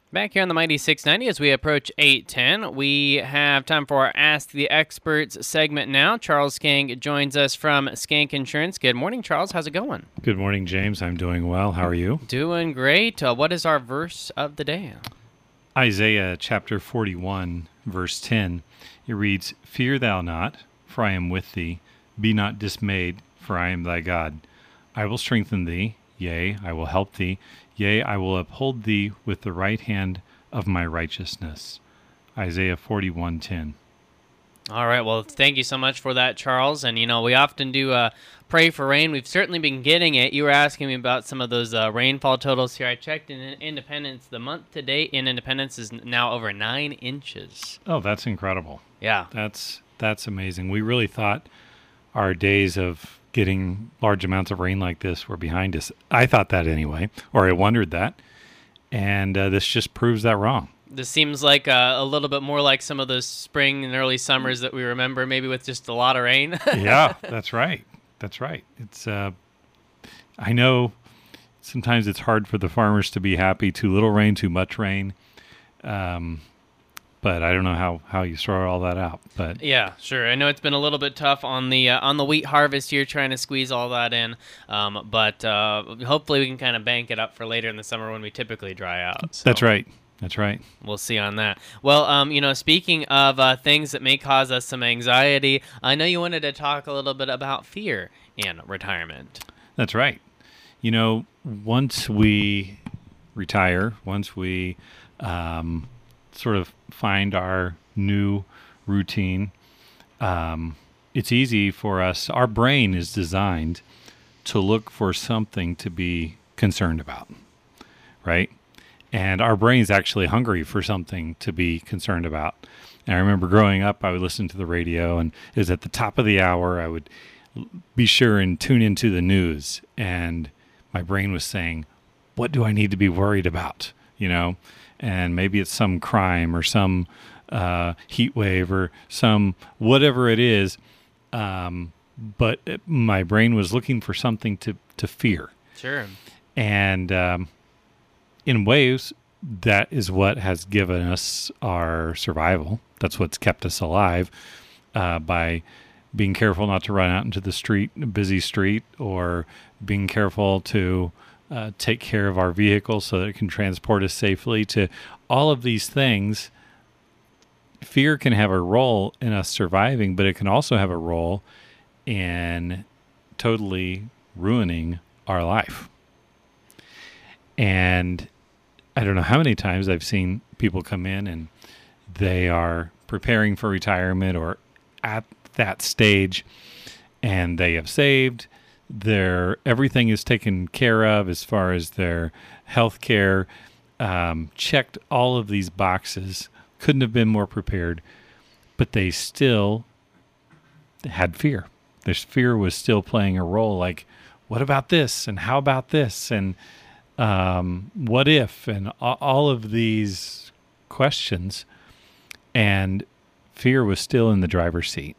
Back here on the Mighty 690 as we approach 8:10, we have time for our Ask the Experts segment now. Charles Skank joins us from Skank Insurance. Good morning, Charles. How's it going? Good morning, James. I'm doing well. How are you? Doing great. What is our verse of the day? Isaiah chapter 41, verse 10. It reads, "Fear thou not, for I am with thee. Be not dismayed, for I am thy God. I will strengthen thee, yea, I will help thee. Yea, I will uphold thee with the right hand of my righteousness." Isaiah 41:10. All right. Well, thank you so much for that, Charles. And, we often do pray for rain. We've certainly been getting it. You were asking me about some of those rainfall totals here. I checked in Independence. The month to date in Independence is now over 9 inches. Oh, that's incredible. Yeah. That's amazing. We really thought our days of getting large amounts of rain like this were behind us. I thought that anyway, or I wondered that. And this just proves that wrong. This seems like a little bit more like some of those spring and early summers that we remember, maybe with just a lot of rain. Yeah, that's right. That's right. It's I know sometimes it's hard for the farmers to be happy. Too little rain, too much rain. But I don't know how you sort all that out. But yeah, sure. I know it's been a little bit tough on the wheat harvest here, trying to squeeze all that in. But hopefully we can kind of bank it up for later in the summer when we typically dry out. So. That's right. That's right. We'll see on that. Well, speaking of things that may cause us some anxiety, I know you wanted to talk a little bit about fear in retirement. That's right. Once we retire, once we sort of find our new routine, it's easy for us. Our brain is designed to look for something to be concerned about, right? And our brain's actually hungry for something to be concerned about. And I remember growing up, I would listen to the radio, and it was at the top of the hour, I would be sure and tune into the news. And my brain was saying, what do I need to be worried about? And maybe it's some crime or some heat wave or some whatever it is. But my brain was looking for something to fear. Sure. And in ways, that is what has given us our survival. That's what's kept us alive, by being careful not to run out into the busy street, or being careful to take care of our vehicle so that it can transport us safely. To all of these things, fear can have a role in us surviving, but it can also have a role in totally ruining our life. And I don't know how many times I've seen people come in and they are preparing for retirement or at that stage, and they have saved. Everything is taken care of as far as their health care, checked all of these boxes, couldn't have been more prepared, but they still had fear. Their fear was still playing a role, like, what about this? And how about this? And what if? And all of these questions. And fear was still in the driver's seat.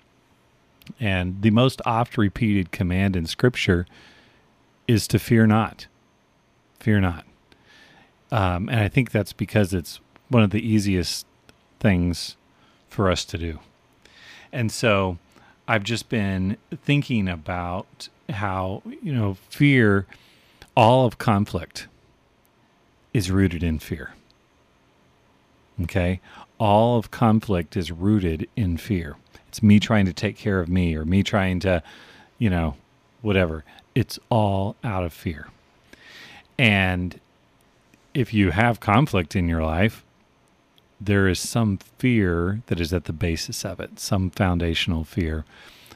And the most oft repeated command in Scripture is to fear not. Fear not. And I think that's because it's one of the easiest things for us to do. And so I've just been thinking about how, fear, all of conflict is rooted in fear. Okay? All of conflict is rooted in fear. It's me trying to take care of me, or me trying to, whatever. It's all out of fear. And if you have conflict in your life, there is some fear that is at the basis of it, some foundational fear,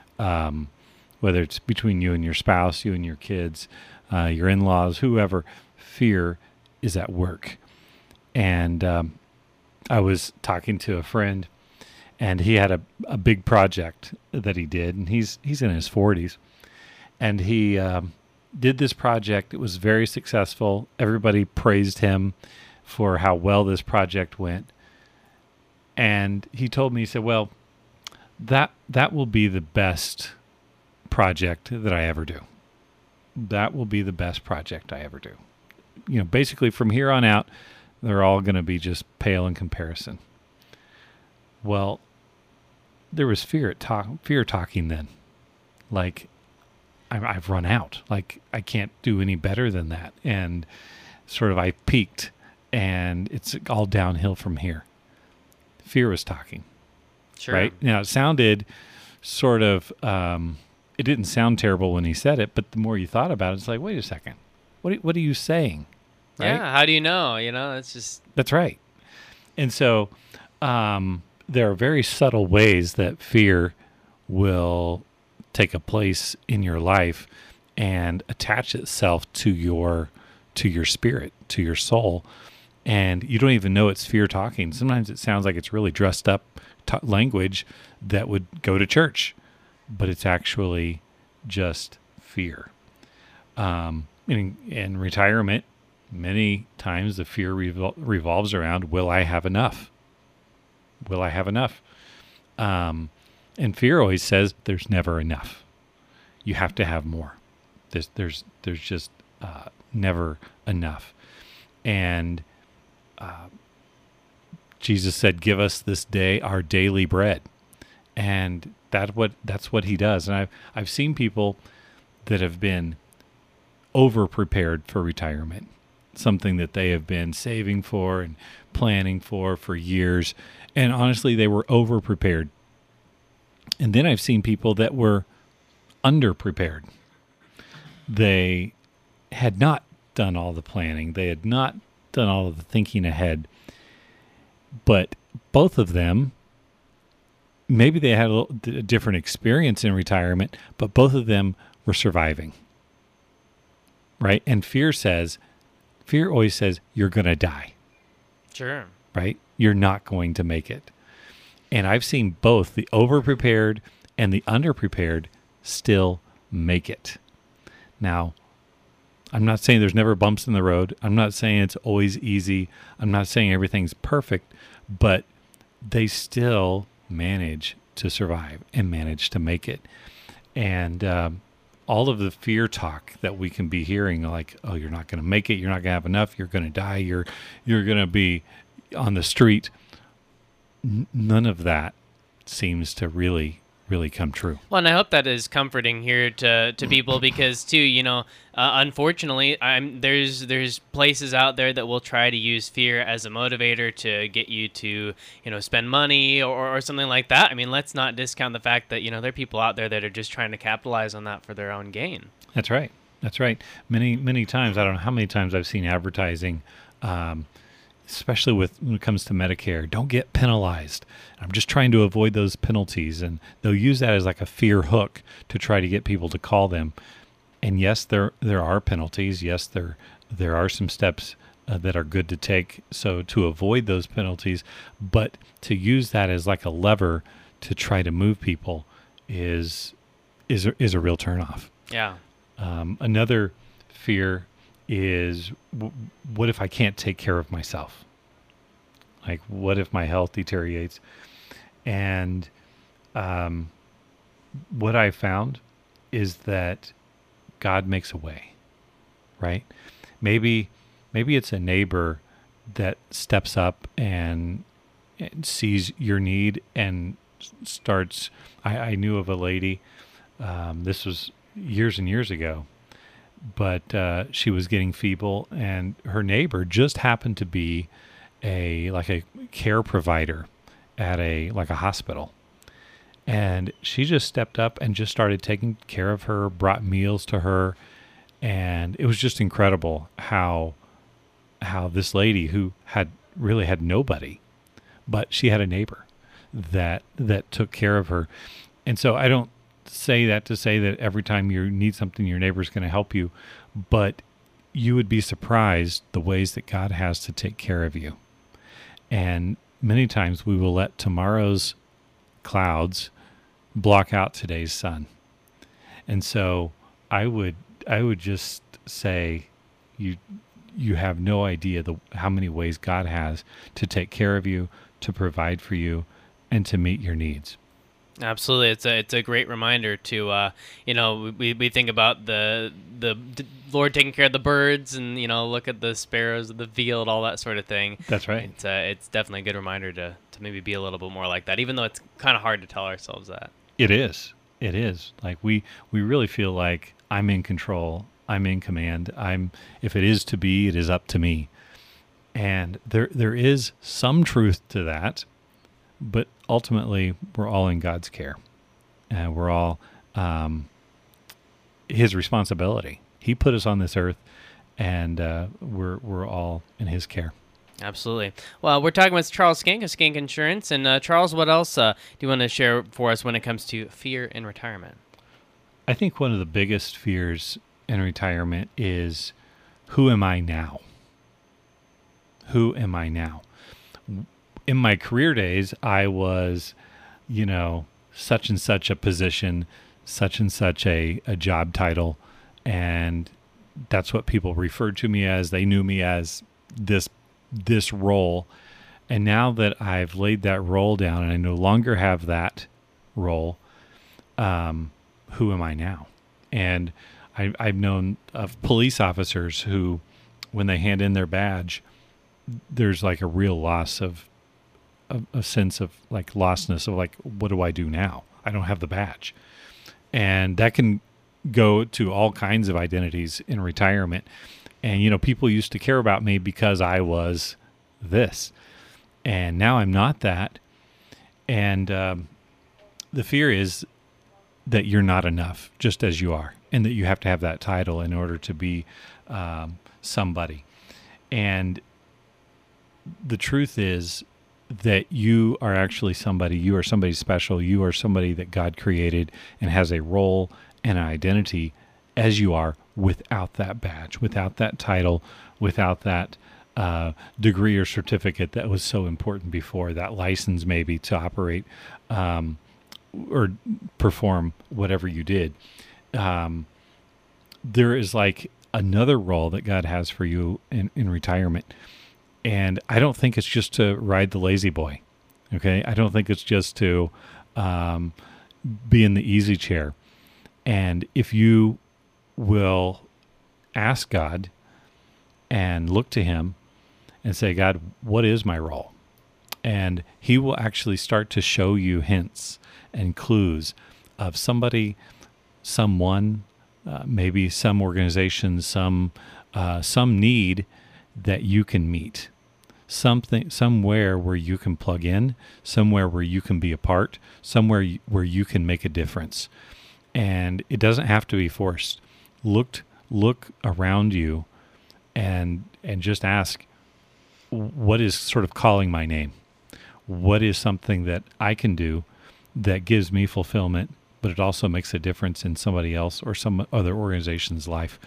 whether it's between you and your spouse, you and your kids, your in-laws, whoever. Fear is at work. And I was talking to a friend, and he had a big project that he did, and he's in his 40s, and he did this project. It was very successful. Everybody praised him for how well this project went. And he told me, he said, well, that will be the best project that I ever do. That will be the best project I ever do. Basically from here on out, They're all going to be just pale in comparison. Well, there was fear talking then. Like, I've run out. Like, I can't do any better than that. And sort of I peaked, and it's all downhill from here. Fear was talking. Sure. Right? Now, it sounded sort of, it didn't sound terrible when he said it, but the more you thought about it, it's like, wait a second. What are you saying? Right? Yeah, how do you know? It's just... That's right. And so there are very subtle ways that fear will take a place in your life and attach itself to your spirit, to your soul, and you don't even know it's fear talking. Sometimes it sounds like it's really dressed up language that would go to church, but it's actually just fear. In retirement, many times the fear revolves around, will I have enough? Will I have enough? And fear always says there's never enough. You have to have more. There's just never enough. And Jesus said, "Give us this day our daily bread," and that's what he does. And I've seen people that have been over prepared for retirement, something that they have been saving for and planning for years, and honestly, they were over prepared. And then I've seen people that were underprepared. They had not done all the planning. They had not done all of the thinking ahead. But both of them, maybe they had a different experience in retirement, but both of them were surviving. Right? And fear always says, you're going to die. Sure. Right? You're not going to make it. And I've seen both the overprepared and the underprepared still make it. Now, I'm not saying there's never bumps in the road. I'm not saying it's always easy. I'm not saying everything's perfect, but they still manage to survive and manage to make it. And all of the fear talk that we can be hearing, like, oh, you're not going to make it. You're not going to have enough. You're going to die. You're going to be on the street. None of that seems to really come true. Well, and I hope that is comforting here to people because, too, unfortunately, there's places out there that will try to use fear as a motivator to get you to, spend money or something like that. I mean, let's not discount the fact that, there are people out there that are just trying to capitalize on that for their own gain. That's right. That's right. Many times, I don't know how many times I've seen advertising, especially when it comes to Medicare, don't get penalized. I'm just trying to avoid those penalties. And they'll use that as like a fear hook to try to get people to call them. And yes, there are penalties. Yes, there are some steps that are good to take so to avoid those penalties. But to use that as like a lever to try to move people is a real turnoff. Yeah. Another fear is, what if I can't take care of myself? Like, what if my health deteriorates? And what I found is that God makes a way, right? Maybe it's a neighbor that steps up and sees your need and starts. I knew of a lady, this was years and years ago, but she was getting feeble, and her neighbor just happened to be a care provider at a hospital. And she just stepped up and just started taking care of her, brought meals to her. And it was just incredible how this lady who had nobody, but she had a neighbor that took care of her. And so I don't say that to say that every time you need something, your neighbor's going to help you, but you would be surprised the ways that God has to take care of you. And many times we will let tomorrow's clouds block out today's sun. And so I would just say you have no idea how many ways God has to take care of you, to provide for you, and to meet your needs. Absolutely, it's a great reminder to we think about the Lord taking care of the birds, and look at the sparrows of the field, all that sort of thing. That's right. It's definitely a good reminder to maybe be a little bit more like that, even though it's kind of hard to tell ourselves that. It is. It is. Like we really feel like I'm in control. I'm in command. If it is to be, it is up to me. And there is some truth to that, but ultimately we're all in God's care. We're all His responsibility. He put us on this earth, and we're all in His care. Absolutely. Well, we're talking with Charles Skink of Skink Insurance. And Charles, what else do you want to share for us when it comes to fear in retirement? I think one of the biggest fears in retirement is, who am I now? Who am I now? In my career days, I was, such and such a position, such and such a job title, and that's what people referred to me as. They knew me as this role. And now that I've laid that role down and I no longer have that role, who am I now? And I've known of police officers who, when they hand in their badge, there's like a real loss of a sense of like lostness of like, what do I do now? I don't have the badge. And that can go to all kinds of identities in retirement. And, people used to care about me because I was this. And now I'm not that. And the fear is that you're not enough just as you are, and that you have to have that title in order to be somebody. And the truth is that you are actually somebody. You are somebody special. You are somebody that God created and has a role and an identity as you are, without that badge, without that title, without that degree or certificate that was so important before, that license maybe to operate or perform whatever you did. There is like another role that God has for you in retirement. And I don't think it's just to ride the lazy boy. Okay. I don't think it's just to be in the easy chair. And if you will ask God and look to Him and say, God, what is my role? And He will actually start to show you hints and clues of somebody, someone, maybe some organization, some need that you can meet. Somewhere where you can plug in, somewhere where you can be a part, somewhere where you can make a difference. And it doesn't have to be forced. Look around you and just ask, what is sort of calling my name? What is something that I can do that gives me fulfillment, but it also makes a difference in somebody else or some other organization's life?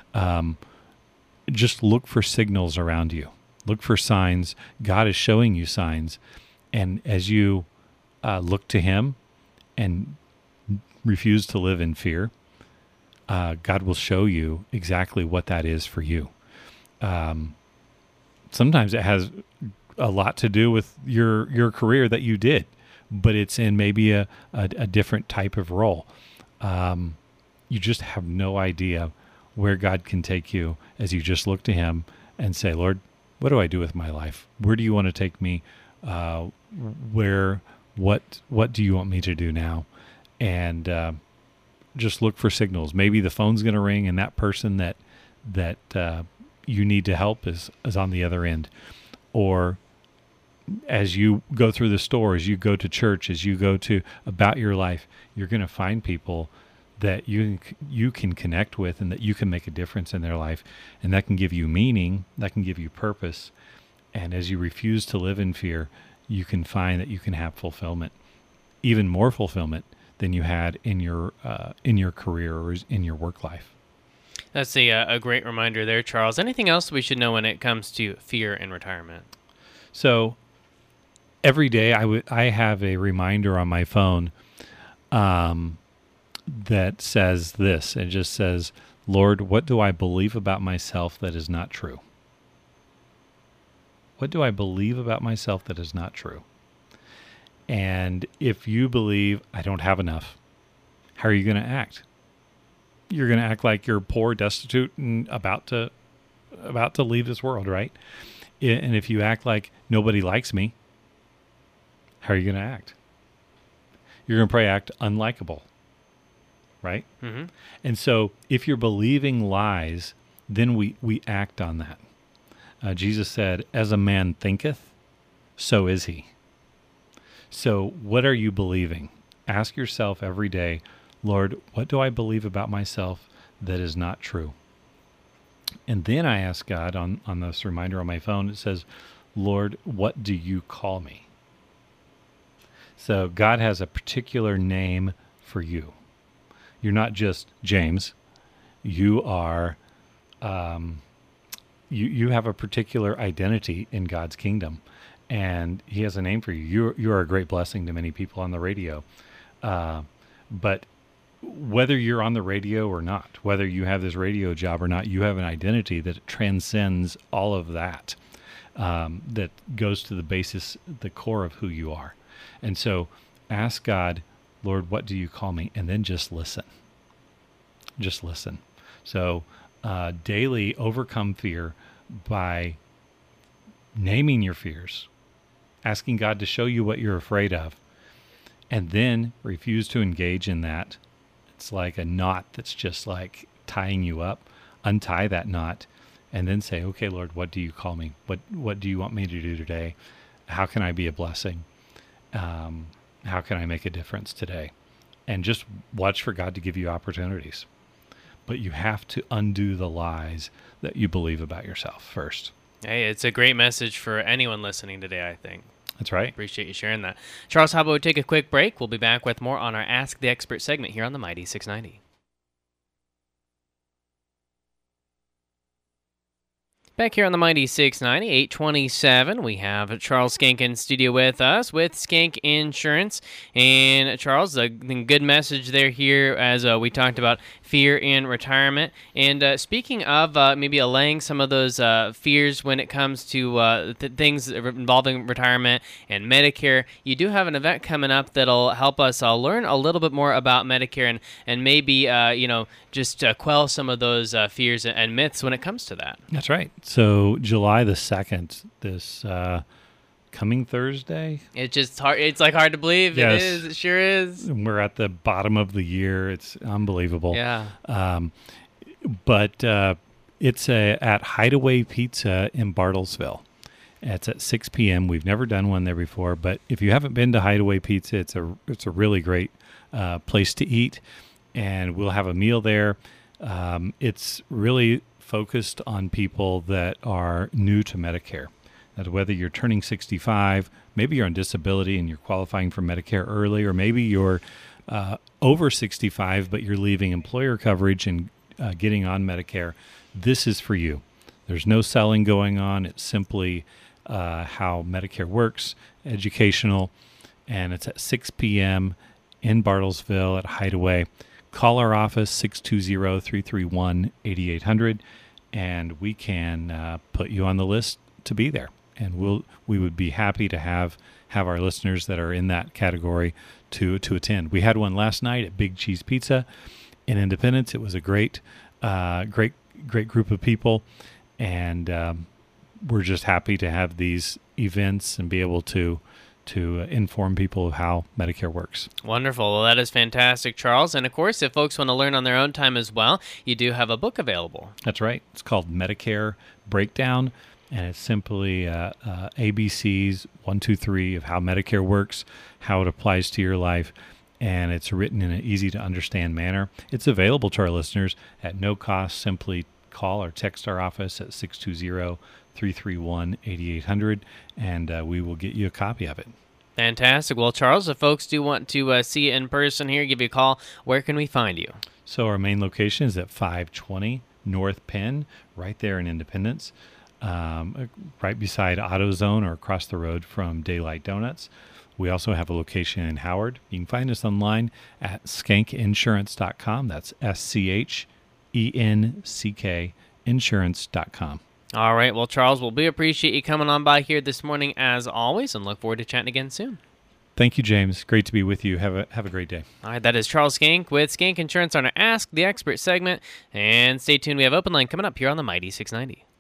Just look for signals around you. Look for signs. God is showing you signs. And as you look to Him and refuse to live in fear, God will show you exactly what that is for you. Sometimes it has a lot to do with your career that you did, but it's in maybe a different type of role. You just have no idea where God can take you as you just look to Him and say, Lord, what do I do with my life? Where do you want to take me? What do you want me to do now? And just look for signals. Maybe the phone's going to ring, and that person that you need to help is on the other end. Or as you go through the store, as you go to church, as you go to about your life, you're going to find people that you can connect with and that you can make a difference in their life. And that can give you meaning, that can give you purpose. And as you refuse to live in fear, you can find that you can have fulfillment, even more fulfillment than you had in your career or in your work life. That's a great reminder there, Charles. Anything else we should know when it comes to fear in retirement? So every day I have a reminder on my phone that says this. It just says, Lord, what do I believe about myself that is not true? What do I believe about myself that is not true? And if you believe, I don't have enough, how are you going to act? You're going to act like you're poor, destitute, and about to leave this world, right? And if you act like nobody likes me, how are you going to act? You're going to probably act unlikable, right? Mm-hmm. And so if you're believing lies, then we act on that. Jesus said, as a man thinketh, so is he. So what are you believing? Ask yourself every day, Lord, what do I believe about myself that is not true? And then I ask God on this reminder on my phone, it says, Lord, what do you call me? So God has a particular name for you. You're not just James. You are, you have a particular identity in God's kingdom, and He has a name for you. You are a great blessing to many people on the radio. But whether you're on the radio or not, whether you have this radio job or not, you have an identity that transcends all of that, that goes to the basis, the core of who you are. And so ask God, Lord, what do you call me? And then just listen. Just listen. So daily overcome fear by naming your fears, asking God to show you what you're afraid of, and then refuse to engage in that. It's like a knot that's just like tying you up. Untie that knot and then say, okay, Lord, what do you call me? What do you want me to do today? How can I be a blessing? How can I make a difference today? And just watch for God to give you opportunities. But you have to undo the lies that you believe about yourself first. Hey, it's a great message for anyone listening today, I think. That's right. Appreciate you sharing that. Charles, how about we take a quick break? We'll be back with more on our Ask the Expert segment here on the Mighty 690. Back here on the Mighty 690, 827, we have Charles Skank in studio with us with Skank Insurance. And Charles, a good message there here as we talked about fear in retirement. And speaking of maybe allaying some of those fears when it comes to things involving retirement and Medicare, you do have an event coming up that'll help us learn a little bit more about Medicare and maybe, just quell some of those fears and myths when it comes to that. That's right. So July the 2nd, this coming Thursday. It's just hard. It's like hard to believe. Yes. It is. It sure is. We're at the bottom of the year. It's unbelievable. Yeah. But it's at Hideaway Pizza in Bartlesville. It's at 6 p.m. We've never done one there before, but if you haven't been to Hideaway Pizza, it's a really great place to eat, and we'll have a meal there. It's really focused on people that are new to Medicare. That whether you're turning 65, maybe you're on disability and you're qualifying for Medicare early, or maybe you're over 65 but you're leaving employer coverage and getting on Medicare, this is for you. There's no selling going on. It's simply how Medicare works, educational, and it's at 6 p.m. in Bartlesville at Hideaway. Call our office, 620-331-8800, and we can put you on the list to be there. And we would be happy to have our listeners that are in that category to attend. We had one last night at Big Cheese Pizza in Independence. It was a great group of people, and we're just happy to have these events and be able to inform people of how Medicare works. Wonderful. Well, that is fantastic, Charles. And of course, if folks want to learn on their own time as well, you do have a book available. That's right. It's called Medicare Breakdown, and it's simply ABCs 1, 2, 3 of how Medicare works, how it applies to your life, and it's written in an easy-to-understand manner. It's available to our listeners at no cost. Simply call or text our office at 620-331-8800, and we will get you a copy of it. Fantastic. Well, Charles, if folks do want to see you in person here, give you a call, where can we find you? So our main location is at 520 North Penn, right there in Independence, right beside AutoZone or across the road from Daylight Donuts. We also have a location in Howard. You can find us online at skankinsurance.com. That's SCHENCK insurance.com. All right. Well, Charles, we appreciate you coming on by here this morning as always, and look forward to chatting again soon. Thank you, James. Great to be with you. Have a great day. All right, that is Charles Skank with Skank Insurance on our Ask the Expert segment. And stay tuned. We have Open Line coming up here on the Mighty 690.